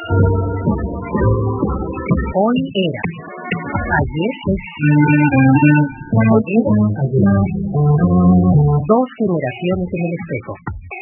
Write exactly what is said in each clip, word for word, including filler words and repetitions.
Hoy era. Ayer es. Ayer, ayer. Dos generaciones en el espejo.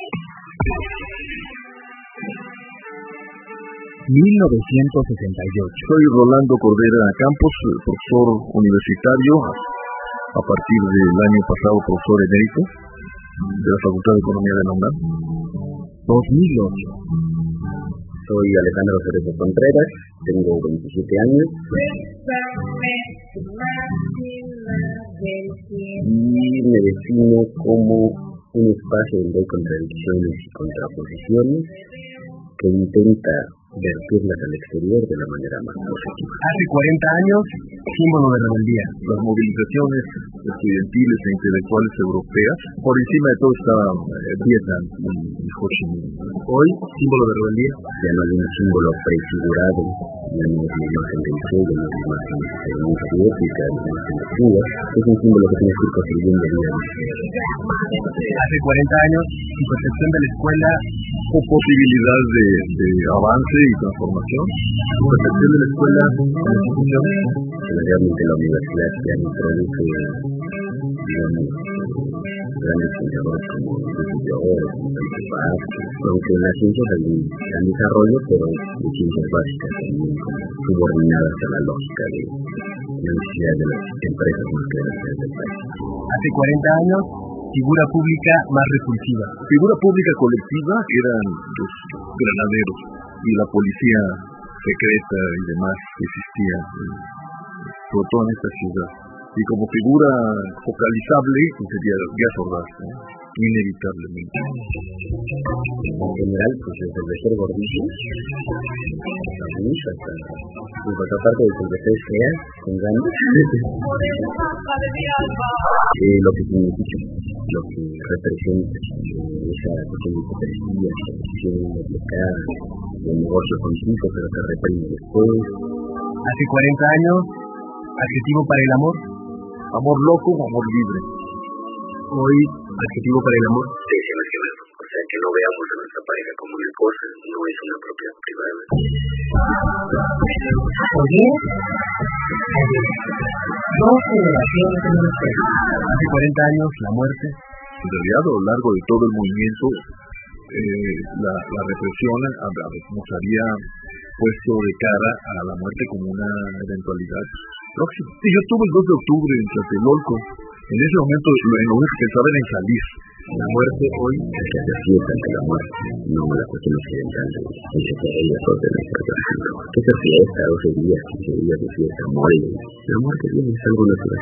mil novecientos sesenta y ocho. Soy Rolando Cordera Campos, profesor universitario, a partir del año pasado profesor emérito de la Facultad de Economía de la UNAM. dos mil ocho. Soy Alejandro Cerezo Contreras, tengo veintisiete años y me defino como un espacio donde hay contradicciones y contraposiciones que intenta vertirlas al exterior de la manera más positiva. Hace cuarenta años, símbolo de rebeldía. Las movilizaciones estudiantiles e intelectuales europeas, por encima de todo está eh, Vietnam y Ho Chi Minh. Hoy, símbolo de rebeldía. Ya no hay un símbolo prefigurado, ya no es la imagen del Che, ya no es la imagen de la Unión Soviética, la imagen de Cuba, es un símbolo que tiene que ir construyendo día a día. Hace cuarenta años, su percepción de la escuela o posibilidad de, de avance y transformación. Su percepción de la escuela como institución. Realmente la universidad ya introduce, digamos, grandes pensadores como Luis Lloret, Enrique Vázquez, aunque en las ciencias hay un gran desarrollo, pero de ciencias básicas también subordinadas a la lógica de la necesidad de las empresas más que de las empresas del país. Hace cuarenta años, figura pública más repulsiva. Figura pública colectiva eran los granaderos y la policía secreta y demás que existía, sobre todo en esta ciudad. Y como figura focalizable, pues sería Díaz Ordaz, ¿eh? Inevitablemente. En general, pues desde el ser gordito, hasta Bush, hasta, pues aparte de que el es fea, con ganas, eh, lo que significa, lo que representa eh, esa cuestión de hipocresía, esa cuestión de bloquear el negocio contigo, pero te reprime después. Hace cuarenta años, adjetivo para el amor. Amor loco, amor libre. Hoy, adjetivo para el amor. Desinversión. O sea, que no veamos a nuestra pareja como una cosa, no es una propiedad privada. Hoy era. Ayer. Dos generaciones en el espejo. Hace cuarenta años, la muerte. En realidad, a lo largo de todo el movimiento, eh, la, la represión a, a, nos había puesto de cara a la muerte como una eventualidad próxima. Sí, yo estuve el dos de octubre en Tlatelolco. En ese momento lo, lo único que pensaba era en salir. La muerte hoy es que se fiesta ante la muerte, no la cuestión occidental de que se ella sobre la interpretación. Que esa fiesta, doce días, quince días de fiesta, muere. La muerte viene, es algo natural.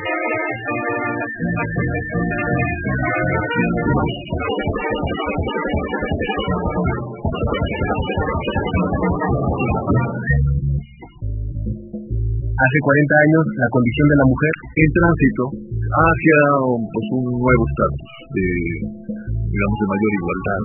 Hace cuarenta años, la condición de la mujer en tránsito hacia pues, un nuevo estatus de, digamos, de mayor igualdad.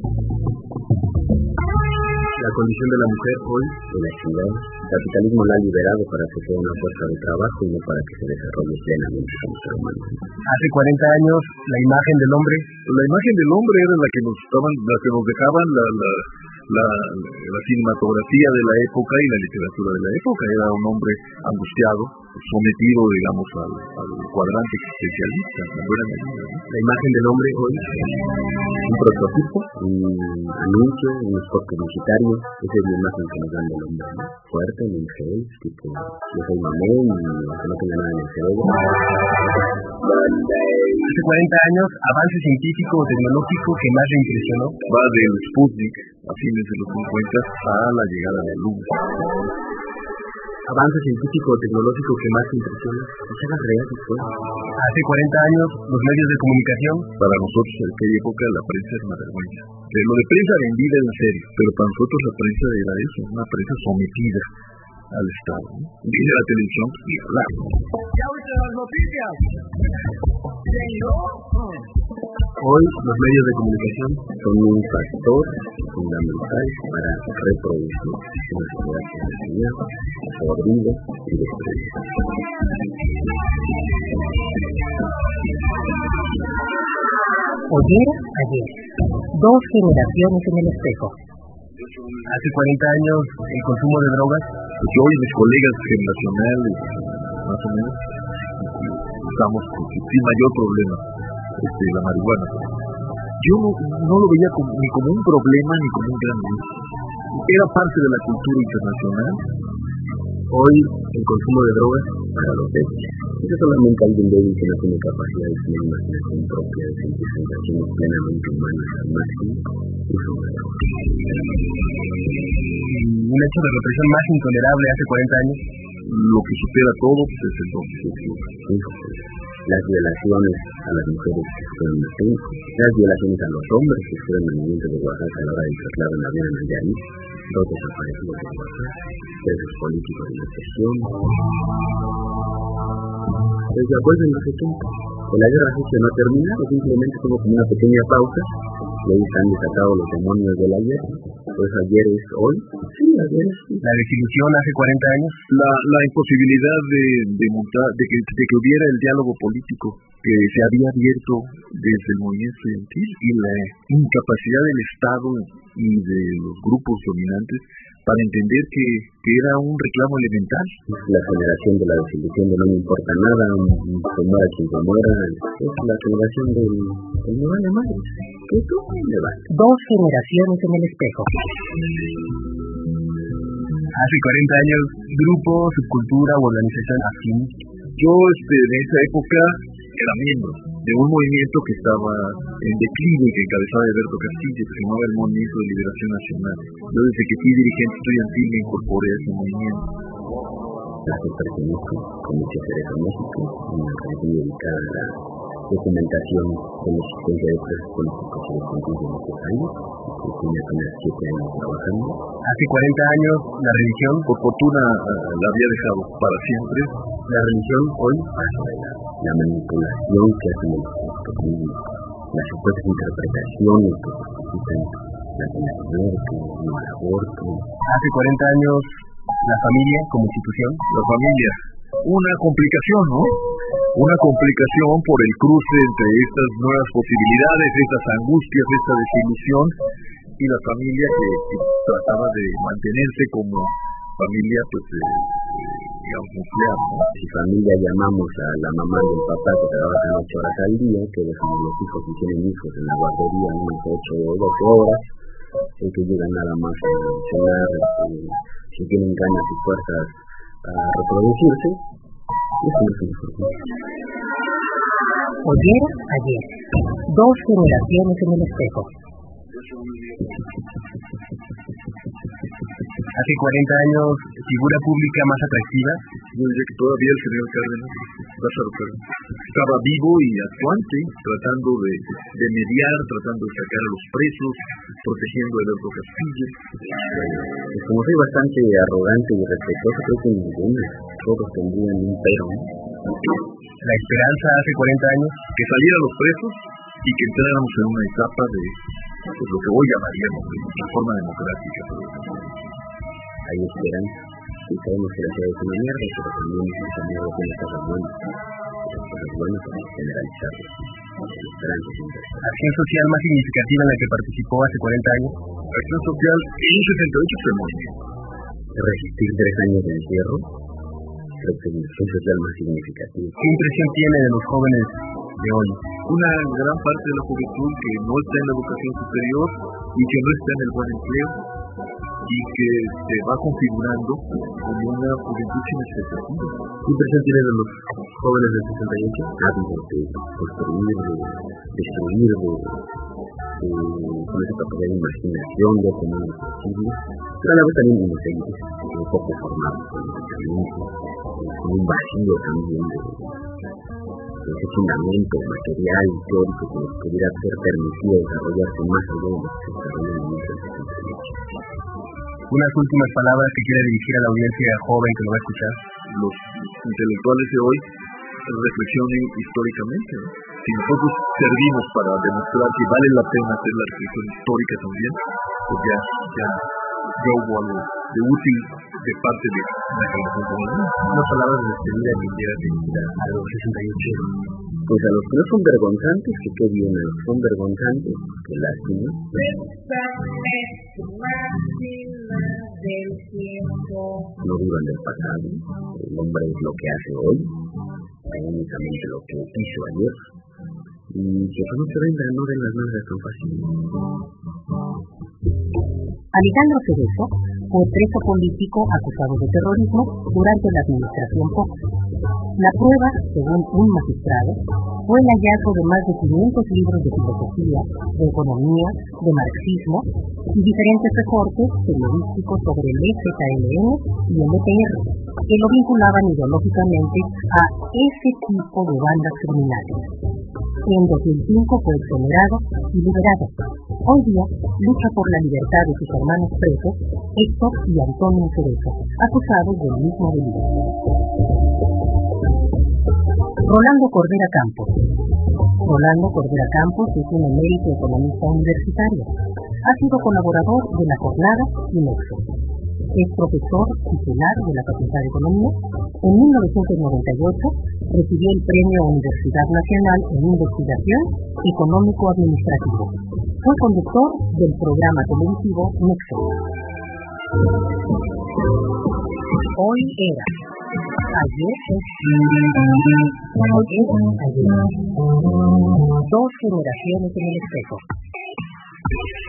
La condición de la mujer hoy en la ciudad, el capitalismo la ha liberado para que sea una fuerza de trabajo y no para que se desarrolle plenamente como ser humano. Hace cuarenta años, la imagen del hombre. La imagen del hombre era la que nos estaban, la que nos dejaban la, la, la, la cinematografía de la época y la literatura de la época. Era un hombre angustiado, sometido, digamos, al, al cuadrante existencialista, en buena medida, ¿no? La imagen del hombre hoy, un prototipo, un anuncio, un spot publicitario, esa es la imagen que nos dan del hombre, ¿no? Fuerte, en un face, tipo, yo soy mamón y aunque no tenga nada en el cerebro. Hace cuarenta años, avance científico o tecnológico que más le impresionó. Va del Sputnik a fines de los cincuenta a la llegada de la luz. Avance científico o tecnológico que más te impresiona. Pues era real después. Hace cuarenta años, los medios de comunicación. Para nosotros, en aquella época, la prensa es una vergüenza. De lo de prensa vendida en serio, pero para nosotros la prensa era eso, una prensa sometida al Estado, ¿no? Viene la televisión y hablar. ¿Ya oíste las noticias? Hoy, los medios de comunicación son un factor fundamental para reproducir una sociedad enseñada, podrida y destruida. Hoy era. Ayer. Dos generaciones en el espejo. Yo Hace cuarenta años, el consumo de drogas. Pues yo y mis colegas generacionales, más o menos, estamos sin mayor problema, este, la marihuana. Yo no, no lo veía como, ni como un problema ni como un gran riesgo. Era parte de la cultura internacional. Hoy, el consumo de drogas para los débiles. Es solamente alguien débil que no tiene capacidad de tener una imaginación propia, de sentir sensaciones plenamente humanas al máximo, usa una droga. Un hecho de represión más intolerable hace cuarenta años. Lo que supera todo pues, es el homicidio. Las violaciones a las mujeres que fueron nacidas, las violaciones a los hombres que fueron en el movimiento de Oaxaca a la hora del traslado en la avión en Nayarit, dos desaparecidos de Oaxaca, presos políticos de represión. Desde acuerdo en los setenta, que la guerra sucia no ha terminado, simplemente tuvo como una pequeña pausa, y ahí están desatados los demonios del ayer. Pues ayer es hoy. Sí, ayer es hoy. La desilusión hace cuarenta años. La, la imposibilidad de, de montar, de que, de que hubiera el diálogo político que se había abierto desde el movimiento estudiantil y la incapacidad del Estado y de los grupos dominantes para entender que, que era un reclamo elemental. La generación de la desilusión de no me importa nada, se muera quien se muera, es la generación del del no vale madres. ¿Qué tú me vas? Dos generaciones en el espejo. Hace cuarenta años, grupo, subcultura o organización afín. Yo este, en esa época era miembro de un movimiento que estaba en declive y que encabezaba Alberto Castillo, que se llamaba el Movimiento de Liberación Nacional. Yo desde que fui dirigente estudiantil me incorporé a ese movimiento. La que pertenezco, como se Cereza México, una academia dedicada a la documentación de la existencia de presos políticos y estudiantiles en nuestro país, que tiene apenas siete años trabajando. Hace cuarenta años, la religión, por fortuna, la había dejado para siempre. La religión hoy pasa de la, la manipulación que hacen los cristianismos, las supuestas interpretaciones que justifican la pena de muerte, no al aborto. Hace cuarenta años, la familia como institución. La familia, una complicación, ¿no? Una complicación por el cruce entre estas nuevas posibilidades, estas angustias, esta desilusión y la familia que, que trataba de mantenerse como familia, pues, eh, digamos, nuclear, ¿no? Si familia llamamos a la mamá y el papá que trabajan ocho horas al día, que dejan a los hijos y tienen hijos en la guardería unas ocho o doce horas, eh, que llegan nada más a cenar, eh, si tienen ganas y fuerzas a reproducirse, eso no es una fortuna. Ayer, ayer. Dos generaciones en el espejo. Hace cuarenta años, figura pública más atractiva. Yo diría que todavía el general Cárdenas, Lázaro Cárdenas, estaba vivo y actuante, tratando de, de mediar, tratando de sacar a los presos, protegiendo a Alberto Castillo. Pues como soy bastante arrogante y respetuoso, creo que ninguna. Todos tendrían un pero. La esperanza hace cuarenta años. Que salieran los presos y que entráramos en una etapa de pues, lo que hoy llamaríamos de reforma democrática. Hay esperanza. Y sabemos que la ciudad es una mierda, pero también esa mierda tiene cosas buenas. Las cosas buenas hay que generalizarlas. La esperanza siempre está. Acción social más significativa en la que participó hace cuarenta años. Acción social en un setenta y ocho fue muy bien. Resistir tres años de encierro, creo que es la acción social más significativa. ¿Qué impresión tiene de los jóvenes de hoy? Una gran parte de la juventud que no está en la educación superior y que no está en el buen empleo y que se va configurando como una juventud sin expectativas. ¿Qué impresión tiene de los jóvenes del sesenta y ocho? Ávidos de construir, de destruir, de, de, con esa capacidad de imaginación, de tener lo posible, pero a la vez también inocentes, un poco formados políticamente, con un vacío también de, de ese fundamento material, teórico que les pudiera ser permitido desarrollarse más allá de lo que se desarrolla en el momento del sesenta y ocho. Unas últimas palabras que quiere dirigir a la audiencia joven que lo va a escuchar. Los intelectuales de hoy reflexionen históricamente, ¿no? Si nosotros servimos para demostrar que vale la pena hacer la reflexión histórica también, pues ya, ya, ya hubo algo de útil de parte de la generación con el mundo. Nos hablabas de despedida que quiera dirigida a los sesenta y ocho. Pues a los que no son vergonzantes, que qué bien, a los que son vergonzantes, qué lástima. No vivan del pasado, el hombre es lo que hace hoy, no únicamente lo que hizo ayer, y que no se vendan, no den las nalgas tan fácil. Alejandro Cerezo fue preso político acusado de terrorismo durante la administración Fox. La prueba, según un magistrado, fue el hallazgo de más de quinientos libros de filosofía, de economía, de marxismo y diferentes reportes periodísticos sobre el E Z L N y el E P R, que lo vinculaban ideológicamente a ese tipo de bandas criminales. En dos mil cinco fue exonerado y liberado. Hoy día lucha por la libertad de sus hermanos presos, Héctor y Antonio Cerezo, acusados del mismo delito. Rolando Cordera Campos. Rolando Cordera Campos es un emérito economista universitario. Ha sido colaborador de La Jornada y Nexo. Es profesor titular de la Facultad de Economía. En mil novecientos noventa y ocho recibió el Premio Universidad Nacional en Investigación Económico-Administrativo. Fue conductor del programa televisivo Nexo. Hoy era. Ayer es. Hoy era ayer. Dos generaciones en el espejo.